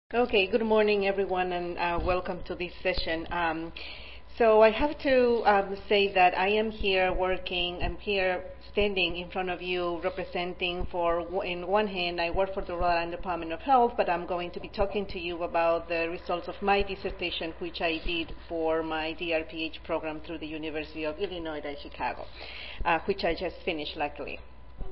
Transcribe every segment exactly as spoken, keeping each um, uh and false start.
Okay, good morning, everyone, and uh, welcome to this session. Um, so I have to um, say that I am here working, I'm here standing in front of you representing for, in one hand, I work for the Rhode Island Department of Health, but I'm going to be talking to you about the results of my dissertation, which I did for my D R P H program through the University of Illinois at Chicago, uh, which I just finished, luckily.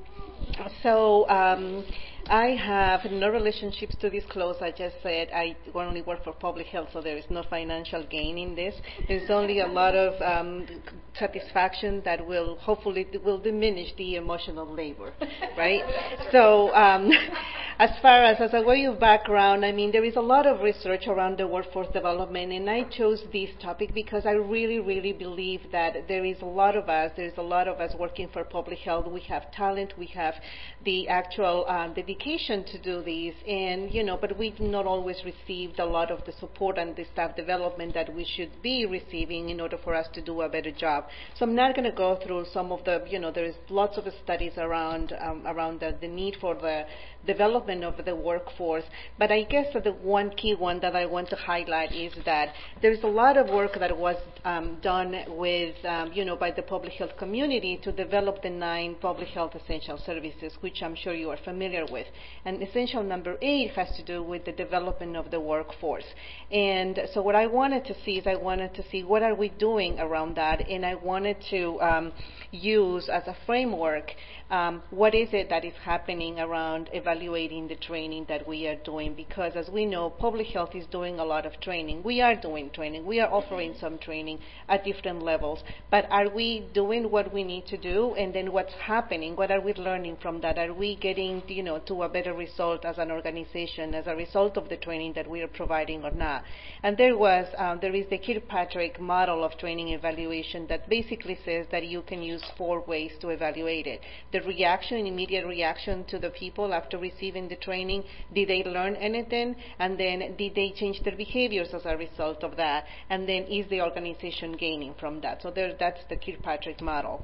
So um, I have no relationships to disclose. I just said I only work for public health, so there is no financial gain in this. There's only a lot of um, satisfaction that will hopefully will diminish the emotional labor, right? So um, as far as, as a way of background, I mean, there is a lot of research around the workforce development, and I chose this topic because I really, really believe that there is a lot of us, there's a lot of us working for public health. We have talent, we have the actual um, dedication to do this, and you know, but we do not always received a lot of the support and the staff development that we should be receiving in order for us to do a better job. So I'm not going to go through some of the, you know, there's lots of studies around um, around the, the need for the development of the workforce, but I guess that the one key one that I want to highlight is that there's a lot of work that was um, done with, um, you know, by the public health community to develop the nine public health essential services, which I'm sure you are familiar with. And essential number eight has to do with the development of the workforce. And so what I wanted to see is I wanted to see what are we doing around that, and I wanted to um, use as a framework um, what is it that is happening around evaluating the training that we are doing, because as we know, public health is doing a lot of training. We are doing training. We are offering some training at different levels, but are we doing what we need to do, and then what's happening? What are we learning from that? Are we getting, you know, to a better result as an organization as a result of the training that we are providing or not? And there was, um, there is the Kirkpatrick model of training evaluation that basically says that you can use four ways to evaluate it. The reaction, immediate reaction to the people after receiving the training. Did they learn anything? And then did they change their behaviors as a result of that? And then is the organization gaining from that? So there, that's the Kirkpatrick model.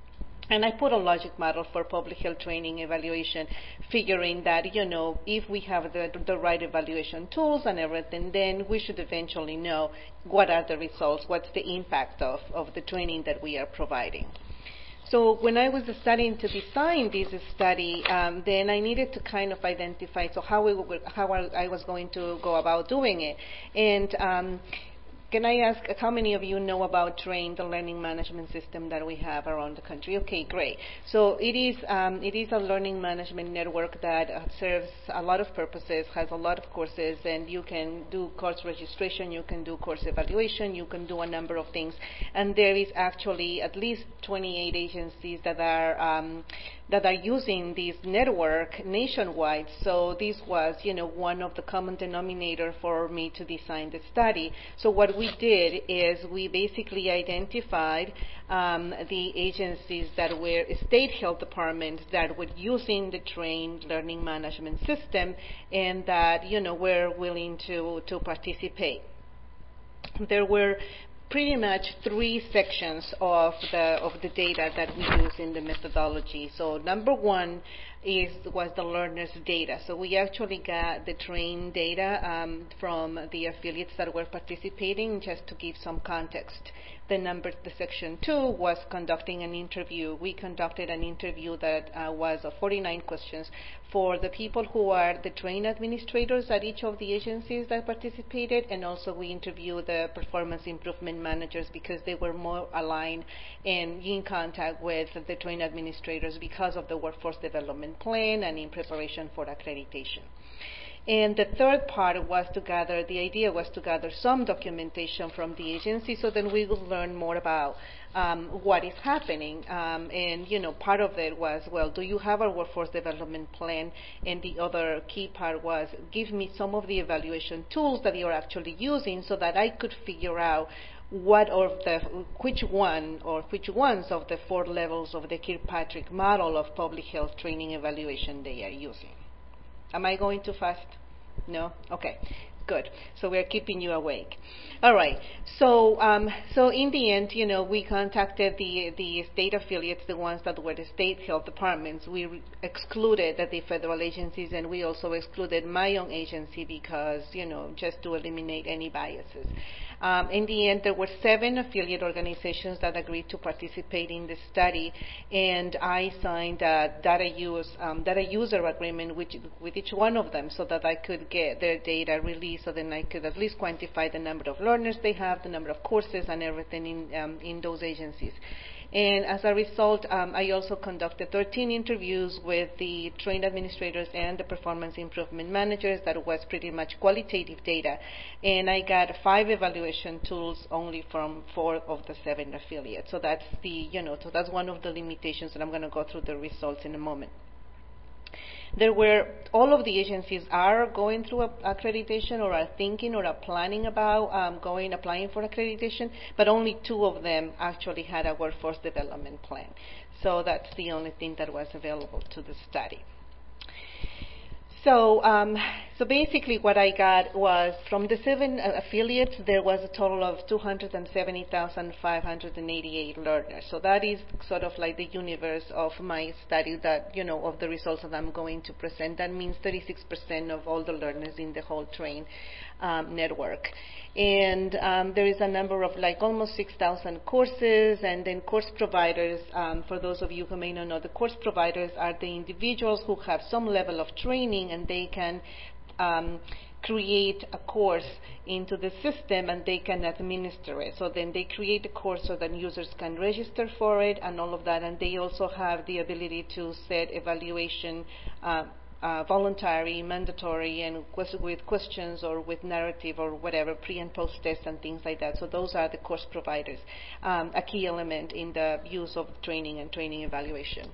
And I put a logic model for public health training evaluation, figuring that, you know, if we have the, the right evaluation tools and everything, then we should eventually know what are the results, what's the impact of, of the training that we are providing. So when I was studying to design this study, um, then I needed to kind of identify so how, we were, how I was going to go about doing it. And um, can I ask how many of you know about TRAIN, the learning management system that we have around the country? Okay, great. So it is um, it is a learning management network that uh, serves a lot of purposes, has a lot of courses, and you can do course registration, you can do course evaluation, you can do a number of things. And there is actually at least twenty-eight agencies that are um, that are using this network nationwide. So this was, you know, one of the common denominator for me to design the study. So what we did is we basically identified um, the agencies that were state health departments that were using the TRAIN learning management system and that, you know, were willing to, to participate. There were pretty much three sections of the of the data that we use in the methodology. So number one is was the learners' data. So we actually got the TRAIN data um, from the affiliates that were participating, just to give some context. The number, the section two was conducting an interview. We conducted an interview that uh, was uh, forty-nine questions for the people who are the TRAIN administrators at each of the agencies that participated, and also we interviewed the performance improvement managers because they were more aligned and in contact with the TRAIN administrators because of the workforce development plan and in preparation for accreditation. And the third part was to gather, the idea was to gather some documentation from the agency so then we would learn more about um, what is happening. Um, and, you know, part of it was, well, do you have a workforce development plan? And the other key part was, give me some of the evaluation tools that you're actually using so that I could figure out what of the, which one or which ones of the four levels of the Kirkpatrick model of public health training evaluation they are using. Am I going too fast? No? Okay. Good. So we're keeping you awake. All right. So, um, so in the end, you know, we contacted the the state affiliates, the ones that were the state health departments. We re- excluded the federal agencies, and we also excluded my own agency because, you know, just to eliminate any biases. Um, in the end, there were seven affiliate organizations that agreed to participate in the study, and I signed a data use um, data user agreement with, with each one of them so that I could get their data released, so then I could at least quantify the number of learners they have, the number of courses, and everything in um, in those agencies. And as a result, um, I also conducted thirteen interviews with the trained administrators and the performance improvement managers. That was pretty much qualitative data. And I got five evaluation tools only from four of the seven affiliates. So that's the, you know, so that's one of the limitations, and I'm going to go through the results in a moment. There were, all of the agencies are going through a, accreditation or are thinking or are planning about um, going, applying for accreditation, but only two of them actually had a workforce development plan. So that's the only thing that was available to the study. So, um, so basically what I got was from the seven uh, affiliates, there was a total of two hundred seventy thousand five hundred eighty-eight learners. So that is sort of like the universe of my study that, you know, of the results that I'm going to present. That means thirty-six percent of all the learners in the whole train um, network. And um, there is a number of like almost six thousand courses, and then course providers, um, for those of you who may not know, the course providers are the individuals who have some level of training, and they can um, create a course into the system and they can administer it. So then they create a course so that users can register for it and all of that, and they also have the ability to set evaluation uh, Uh, voluntary, mandatory, and with questions or with narrative or whatever, pre and post tests and things like that. So those are the course providers, um, a key element in the use of training and training evaluation.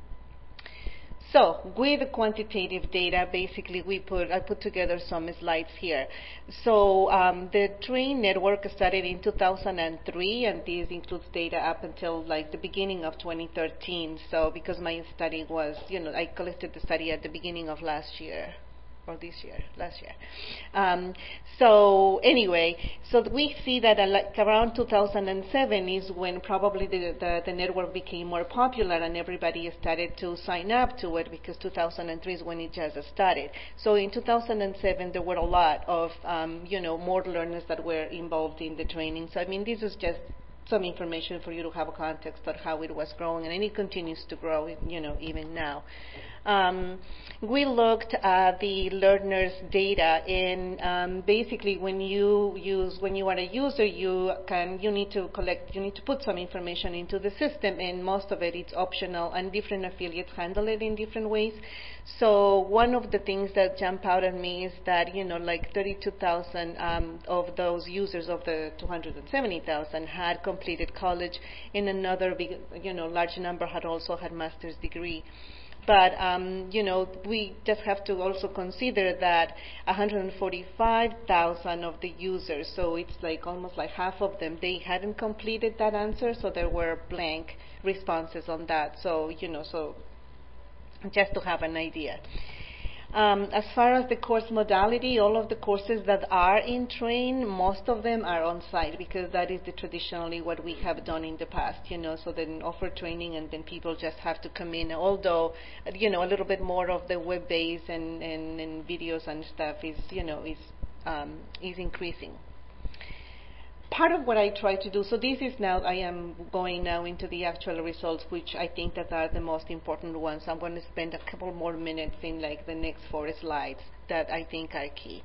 So with the quantitative data, basically we put, I put together some slides here. So um, the train network started in two thousand three, and this includes data up until like the beginning of twenty thirteen. So because my study was, you know, I collected the study at the beginning of last year. Or this year, last year. Um, so anyway, so we see that uh, like around two thousand seven is when probably the, the, the network became more popular and everybody started to sign up to it, because two thousand three is when it just started. So in two thousand seven, there were a lot of, um, you know, more learners that were involved in the training. So I mean, this is just some information for you to have a context of how it was growing, and it continues to grow, you know, even now. Um, we looked at the learners' data, and um, basically, when you use, when you are a user, you can, you need to collect, you need to put some information into the system, and most of it is optional, and different affiliates handle it in different ways. So one of the things that jump out at me is that, you know, like thirty-two thousand um, of those users of the two hundred seventy thousand had completed college, and another big, you know, large number had also had master's degree. But, um, you know, we just have to also consider that one hundred forty-five thousand of the users, so it's like almost like half of them, they hadn't completed that answer, so there were blank responses on that. So, you know, so just to have an idea. Um, as far as the course modality, all of the courses that are in train, most of them are on site, because that is the traditionally what we have done in the past, you know, so then offer training and then people just have to come in, although, you know, a little bit more of the web base and, and, and videos and stuff is, you know, is, um, is increasing. Part of what I try to do, so this is now, I am going now into the actual results, which I think that are the most important ones. I'm going to spend a couple more minutes in like the next four slides that I think are key.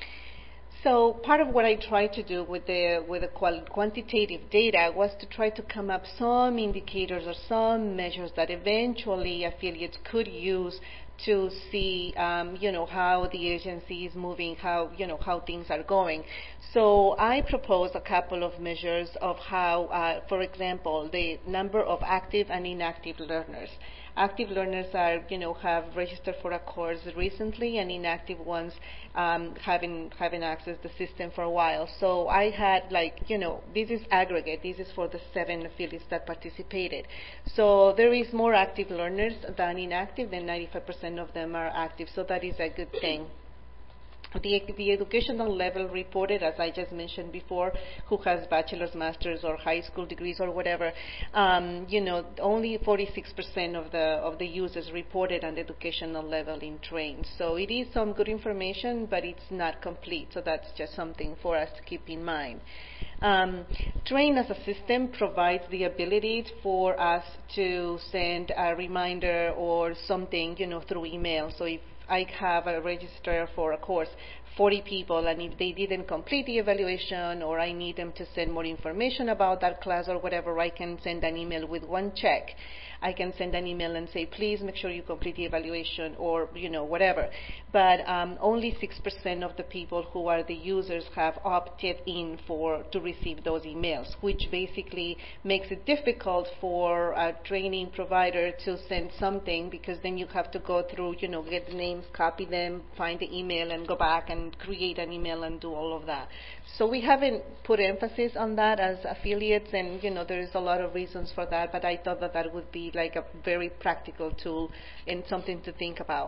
So part of what I tried to do with the with the qual quantitative data was to try to come up some indicators or some measures that eventually affiliates could use to see, um, you know, how the agency is moving, how, you know, how things are going. So I proposed a couple of measures of how, uh, for example, the number of active and inactive learners. Active learners are, you know, have registered for a course recently, and inactive ones um, haven't haven't accessed the system for a while. So I had like, you know, this is aggregate. This is for the seven affiliates that participated. So there is more active learners than inactive. Then ninety-five percent of them are active. So that is a good thing. The, the educational level reported, as I just mentioned before, who has bachelor's, master's, or high school degrees or whatever, um, you know, only forty-six percent of the of the users reported an educational level in Train. So it is some good information, but it's not complete. So that's just something for us to keep in mind. Um, Train as a system provides the ability for us to send a reminder or something, you know, through email. So if I have a register for a course, forty people, and if they didn't complete the evaluation or I need them to send more information about that class or whatever, I can send an email with one check. I can send an email and say, please make sure you complete the evaluation or, you know, whatever. But um, only six percent of the people who are the users have opted in for to receive those emails, which basically makes it difficult for a training provider to send something, because then you have to go through, you know, get the names, copy them, find the email, and go back and create an email and do all of that. So we haven't put emphasis on that as affiliates, and, you know, there is a lot of reasons for that, but I thought that that would be like a very practical tool and something to think about.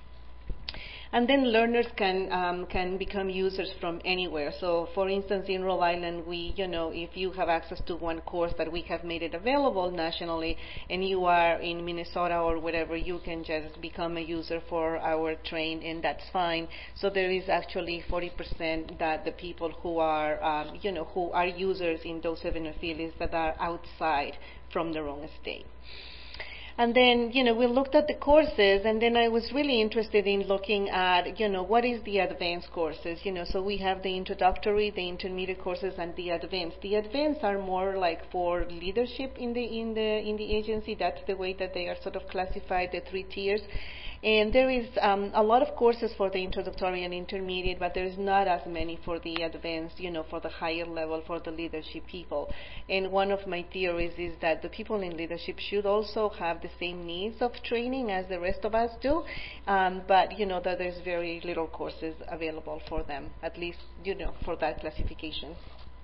And then learners can um, can become users from anywhere. So, for instance, in Rhode Island, we, you know, if you have access to one course that we have made it available nationally, and you are in Minnesota or whatever, you can just become a user for our Train, and that's fine. So there is actually forty percent that the people who are, um, you know, who are users in those seven affiliates that are outside from their own state. And then, you know, we looked at the courses, and then I was really interested in looking at, you know, what is the advanced courses, you know, so we have the introductory, the intermediate courses, and the advanced. The advanced are more like for leadership in the, in the, in the agency. That's the way that they are sort of classified, the three tiers. And there is um, a lot of courses for the introductory and intermediate, but there's not as many for the advanced, you know, for the higher level, for the leadership people. And one of my theories is that the people in leadership should also have the same needs of training as the rest of us do, um, but, you know, that there's very little courses available for them, at least, you know, for that classification.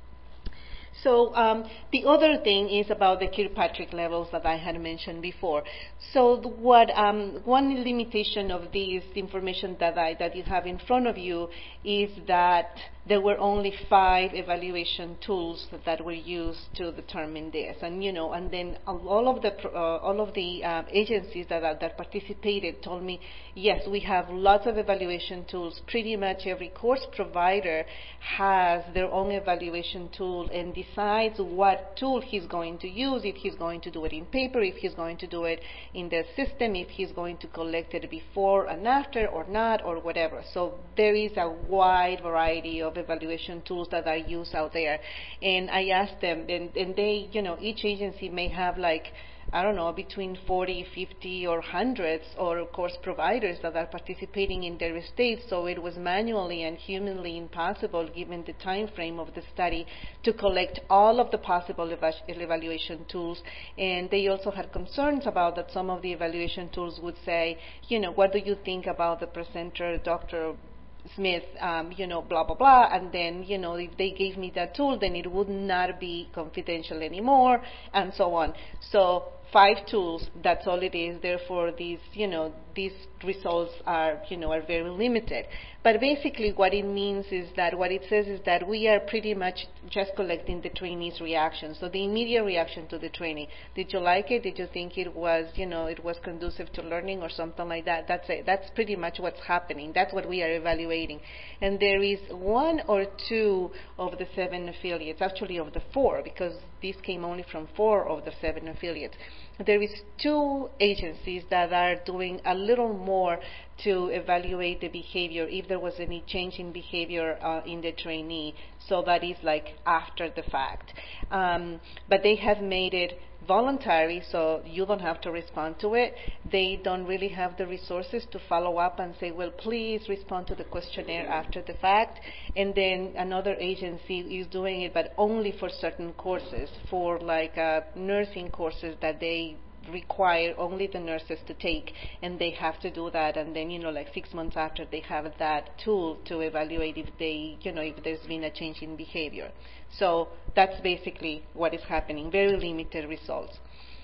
So um, the other thing is about the Kirkpatrick levels that I had mentioned before. So what um, one limitation of this information that I, that you have in front of you is that there were only five evaluation tools that, that were used to determine this, and you know, and then all of the uh, all of the uh, agencies that are, that participated told me, yes, we have lots of evaluation tools. Pretty much every course provider has their own evaluation tool and decides what tool he's going to use, if he's going to do it in paper, if he's going to do it in the system, if he's going to collect it before and after or not, or whatever. So there is a wide variety of evaluation tools that are used out there. And I asked them, and, and they, you know, each agency may have like, I don't know, between forty, fifty, or hundreds, or course providers that are participating in their states. So it was manually and humanly impossible, given the time frame of the study, to collect all of the possible eva- evaluation tools. And they also had concerns about that some of the evaluation tools would say, you know, what do you think about the presenter, Doctor Smith, um, you know, blah, blah, blah, and then, you know, if they gave me that tool, then it would not be confidential anymore, and so on. So five tools, that's all it is. Therefore, these, you know, these results are, you know, are very limited. But basically what it means is that what it says is that we are pretty much just collecting the trainee's reaction. So the immediate reaction to the trainee. Did you like it? Did you think it was, you know, it was conducive to learning or something like that? That's it. That's pretty much what's happening. That's what we are evaluating. And there is one or two of the seven affiliates, actually of the four, because this came only from four of the seven affiliates. There is two agencies that are doing a little more to evaluate the behavior, if there was any change in behavior uh, in the trainee. So that is like after the fact. Um, but they have made it voluntary, so you don't have to respond to it. They don't really have the resources to follow up and say, well, please respond to the questionnaire after the fact. And then another agency is doing it, but only for certain courses, for like uh, nursing courses that they require only the nurses to take, and they have to do that, and then, you know, like six months after, they have that tool to evaluate if they, you know, if there's been a change in behavior. So that's basically what is happening, very limited results.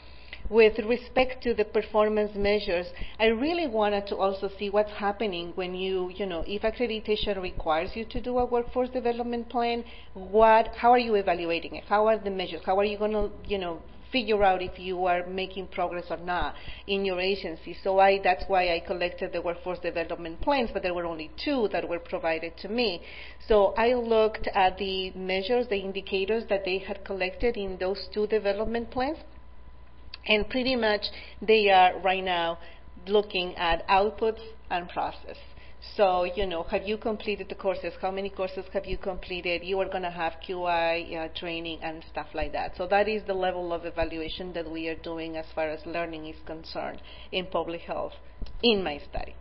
with respect to the performance measures, I really wanted to also see what's happening when you, you know, if accreditation requires you to do a workforce development plan, what, how are you evaluating it? How are the measures? How are you going to, you know, figure out if you are making progress or not in your agency? So I, that's why I collected the workforce development plans, but there were only two that were provided to me. So I looked at the measures, the indicators that they had collected in those two development plans, and pretty much they are right now looking at outputs and process. So, you know, have you completed the courses? How many courses have you completed? You are going to have Q I uh, training and stuff like that. So that is the level of evaluation that we are doing as far as learning is concerned in public health in my study.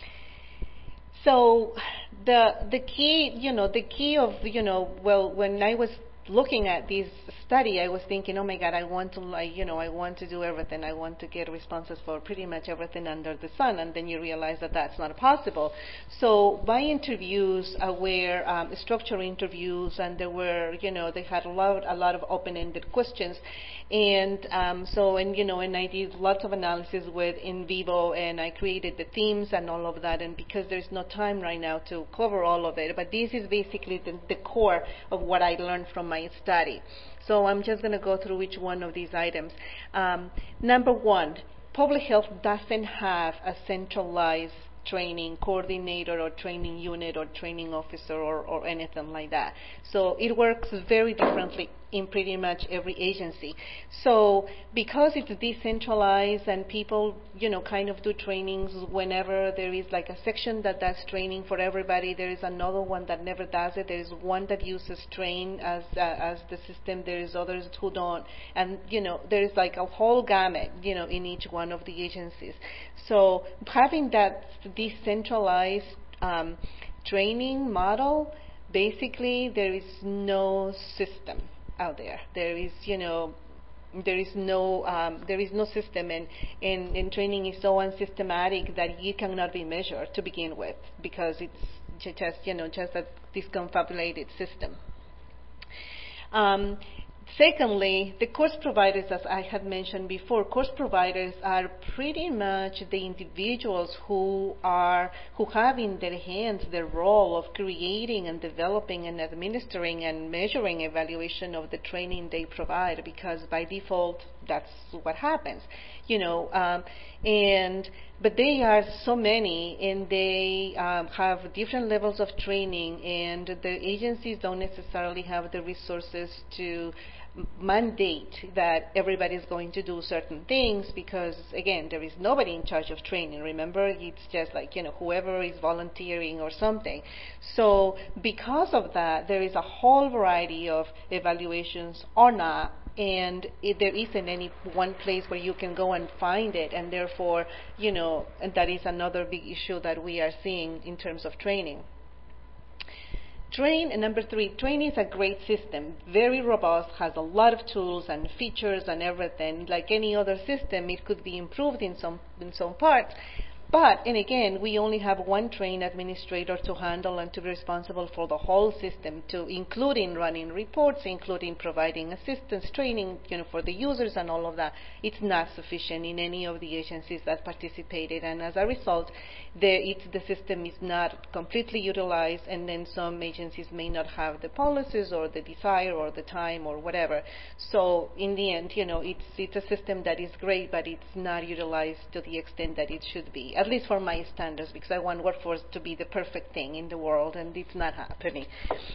So the the key, you know, the key of, you know, well, when I was looking at this study, I was thinking, oh my God, I want to, like, you know, I want to do everything. I want to get responses for pretty much everything under the sun. And then you realize that that's not possible. So my interviews uh, were um, structured interviews, and there were, you know, they had a lot, a lot of open-ended questions. And um, so, and you know, and I did lots of analysis with in vivo, and I created the themes and all of that. And because there's no time right now to cover all of it, but this is basically the, the core of what I learned from my study. So I'm just going to go through each one of these items. Um, number one, public health doesn't have a centralized training coordinator or training unit or training officer or, or anything like that. So it works very differently in pretty much every agency. So because it's decentralized and people, you know, kind of do trainings whenever there is like a section that does training for everybody, there is another one that never does it. There is one that uses train as uh, as the system. There is others who don't. And, you know, there is like a whole gamut, you know, in each one of the agencies. So having that decentralized um, training model, basically there is no system out there. There is, you know, there is no um, there is no system, and, and, and training is so unsystematic that it cannot be measured to begin with, because it's just, you know, just a disconfabulated system. Um, Secondly, the course providers, as I had mentioned before, course providers are pretty much the individuals who are who have in their hands the role of creating and developing and administering and measuring evaluation of the training they provide, because by default that's what happens, you know. Um, and but they are so many, and they um, have different levels of training, and the agencies don't necessarily have the resources to mandate that everybody is going to do certain things, because again, there is nobody in charge of training. Remember, it's just like, you know, whoever is volunteering or something. So because of that, there is a whole variety of evaluations or not, and it, there isn't any one place where you can go and find it, and therefore, you know, and that is another big issue that we are seeing in terms of training. Train, and number three, Train is a great system, very robust, has a lot of tools and features and everything. Like any other system, it could be improved in some in some parts. But, and again, we only have one train administrator to handle and to be responsible for the whole system, to including running reports, including providing assistance, training, you know, for the users and all of that. It's not sufficient in any of the agencies that participated, and as a result, the, it's, the system is not completely utilized, and then some agencies may not have the policies or the desire or the time or whatever. So in the end, you know, it's it's a system that is great, but it's not utilized to the extent that it should be, at least for my standards, because I want workforce to be the perfect thing in the world, and it's not happening.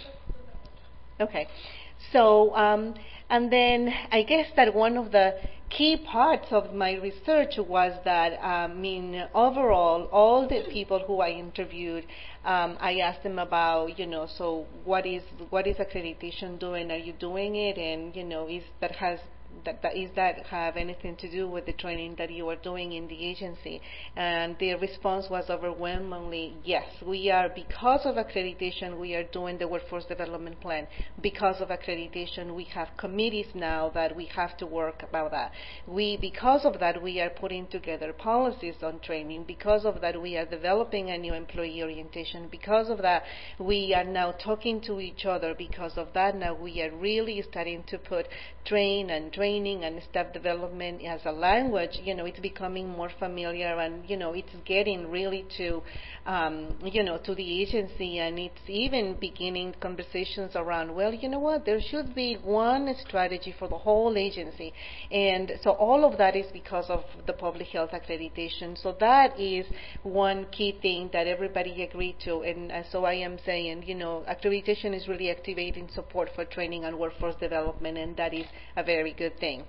Okay. So, um, and then I guess that one of the key parts of my research was that, um, I mean, overall, all the people who I interviewed, um, I asked them about, you know, so what is what is accreditation doing? Are you doing it? And, you know, is that has That, that is that have anything to do with the training that you are doing in the agency? And the response was overwhelmingly yes. We are, because of accreditation, we are doing the workforce development plan. Because of accreditation, we have committees now that we have to work about that. We, because of that, we are putting together policies on training. Because of that, we are developing a new employee orientation. Because of that, we are now talking to each other. Because of that, now we are really starting to put train and train training and staff development as a language, you know, it's becoming more familiar, and, you know, it's getting really to, um, you know, to the agency, and it's even beginning conversations around, well, you know what, there should be one strategy for the whole agency. And so all of that is because of the public health accreditation. So that is one key thing that everybody agreed to. And uh, so I am saying, you know, accreditation is really activating support for training and workforce development, and that is a very good thing.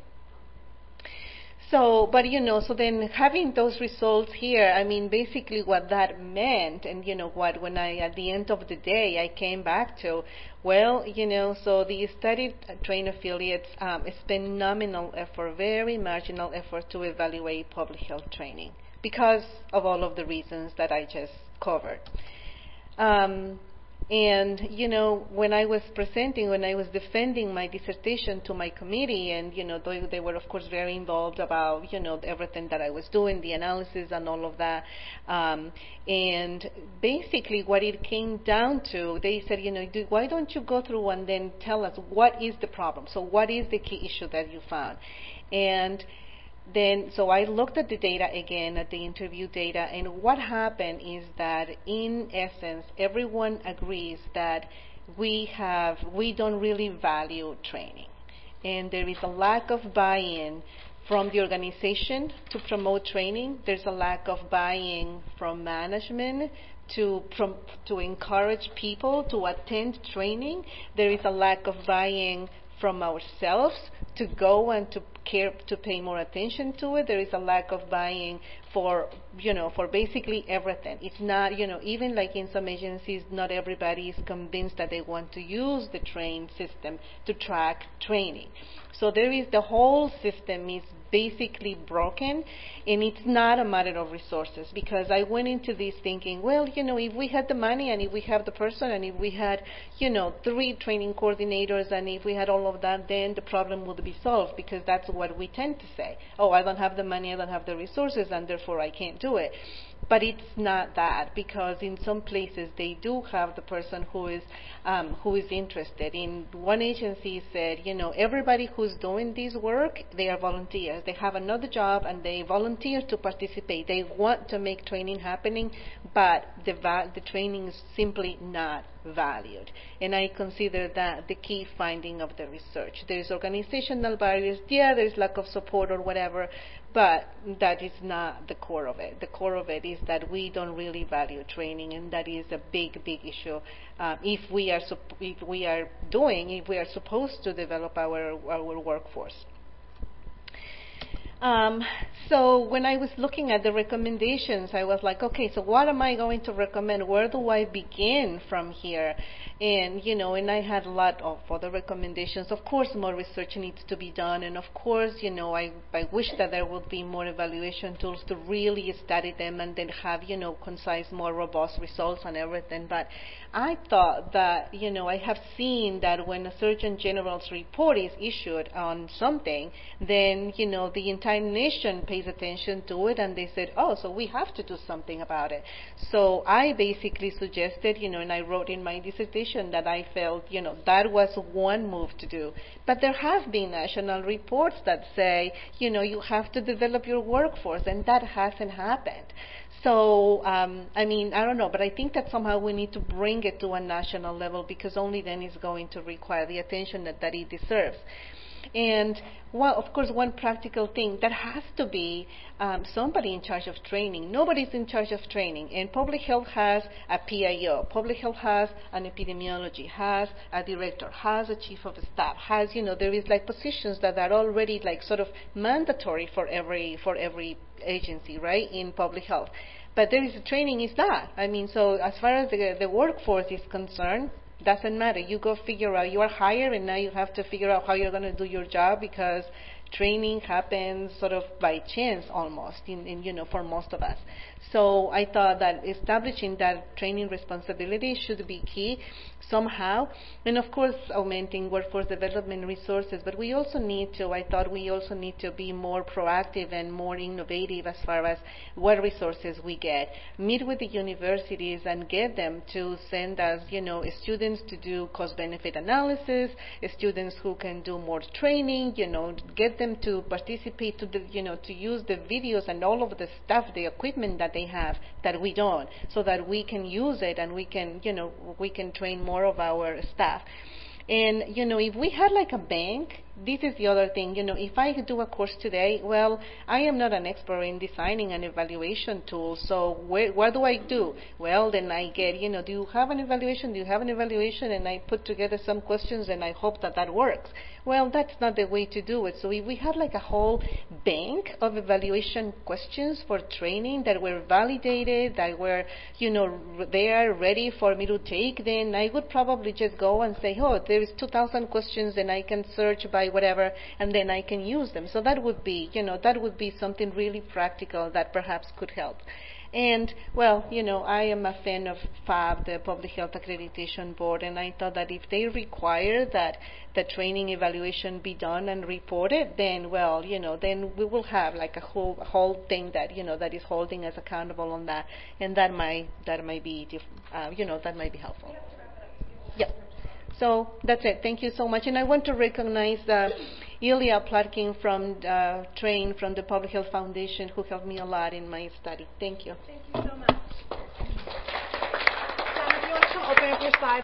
So, but you know, so then having those results here, I mean, basically what that meant, and you know what, when I, at the end of the day, I came back to, well, you know, so the study train affiliates um, spend nominal effort, very marginal effort to evaluate public health training because of all of the reasons that I just covered. Um, And, you know, when I was presenting, when I was defending my dissertation to my committee, and, you know, they, they were, of course, very involved about, you know, everything that I was doing, the analysis and all of that. Um, and basically what it came down to, they said, you know, do, why don't you go through and then tell us what is the problem? So what is the key issue that you found? And then, so I looked at the data again, at the interview data, and what happened is that, in essence, everyone agrees that we have, we don't really value training. And there is a lack of buy-in from the organization to promote training. There's a lack of buy-in from management to, from, to encourage people to attend training. There is a lack of buy-in from ourselves to go and to care, to pay more attention to it. There is a lack of buying for, you know, for basically everything. It's not, you know, even like in some agencies, not everybody is convinced that they want to use the train system to track training. So there is, the whole system is basically broken, and it's not a matter of resources, because I went into this thinking, well, you know, if we had the money and if we have the person and if we had, you know, three training coordinators and if we had all of that, then the problem would be solved, because that's what we tend to say. Oh, I don't have the money, I don't have the resources, and therefore I can't do it. But it's not that, because in some places they do have the person who is um, who is interested. In one agency said, you know, everybody who's doing this work, they are volunteers. They have another job and they volunteer to participate. They want to make training happening, but the va- the training is simply not valued. And I consider that the key finding of the research. There's organizational barriers, yeah, there's lack of support or whatever, but that is not the core of it. The core of it is that we don't really value training, and that is a big, big issue. Uh, if we are sup- if we are doing, if we are supposed to develop our our workforce. Um, so when I was looking at the recommendations, I was like, okay, so what am I going to recommend? Where do I begin from here? And, you know, and I had a lot of other recommendations. Of course, more research needs to be done. And of course, you know, I, I wish that there would be more evaluation tools to really study them and then have, you know, concise, more robust results and everything. But I thought that, you know, I have seen that when a Surgeon General's report is issued on something, then, you know, the entire nation pays attention to it, and they said, oh, so we have to do something about it. So I basically suggested, you know, and I wrote in my dissertation that I felt, you know, that was one move to do. But there have been national reports that say, you know, you have to develop your workforce, and that hasn't happened. So, um, I mean, I don't know, but I think that somehow we need to bring it to a national level, because only then it's going to require the attention that, that it deserves. And, well, of course, one practical thing, that has to be um, somebody in charge of training. Nobody's in charge of training. And public health has a P I O. Public health has an epidemiology, has a director, has a chief of staff, has, you know, there is like positions that are already like sort of mandatory for every for every agency, right, in public health. But there is training is not. I mean, so as far as the, the workforce is concerned, doesn't matter. You go figure out. You are hired, and now you have to figure out how you're going to do your job, because training happens sort of by chance almost, in, in, you know, for most of us. So I thought that establishing that training responsibility should be key somehow. And of course, augmenting workforce development resources. But we also need to, I thought we also need to be more proactive and more innovative as far as what resources we get. Meet with the universities and get them to send us, you know, students to do cost-benefit analysis, students who can do more training, you know, get them to participate, to the, you know, to use the videos and all of the stuff, the equipment that they have that we don't, so that we can use it and we can, you know, we can train more of our staff. And, you know, if we had like a bank, this is the other thing, you know, if I do a course today, well, I am not an expert in designing an evaluation tool, so where, what do I do? Well, then I get, you know, do you have an evaluation? Do you have an evaluation? And I put together some questions and I hope that that works. Well, that's not the way to do it. So if we had like a whole bank of evaluation questions for training that were validated, that were, you know, there ready for me to take, then I would probably just go and say, oh, there is two thousand questions and I can search by whatever, and then I can use them. So that would be, you know, that would be something really practical that perhaps could help. And, well, you know, I am a fan of F A B, the Public Health Accreditation Board, and I thought that if they require that the training evaluation be done and reported, then, well, you know, then we will have like a whole a whole thing that, you know, that is holding us accountable on that, and that might that might be, uh, you know, that might be helpful. Yeah. So that's it. Thank you so much. And I want to recognize uh, Ilya Plotkin from uh, Train from the Public Health Foundation, who helped me a lot in my study. Thank you. Thank you so much. Sam, if you want to come open up your slides.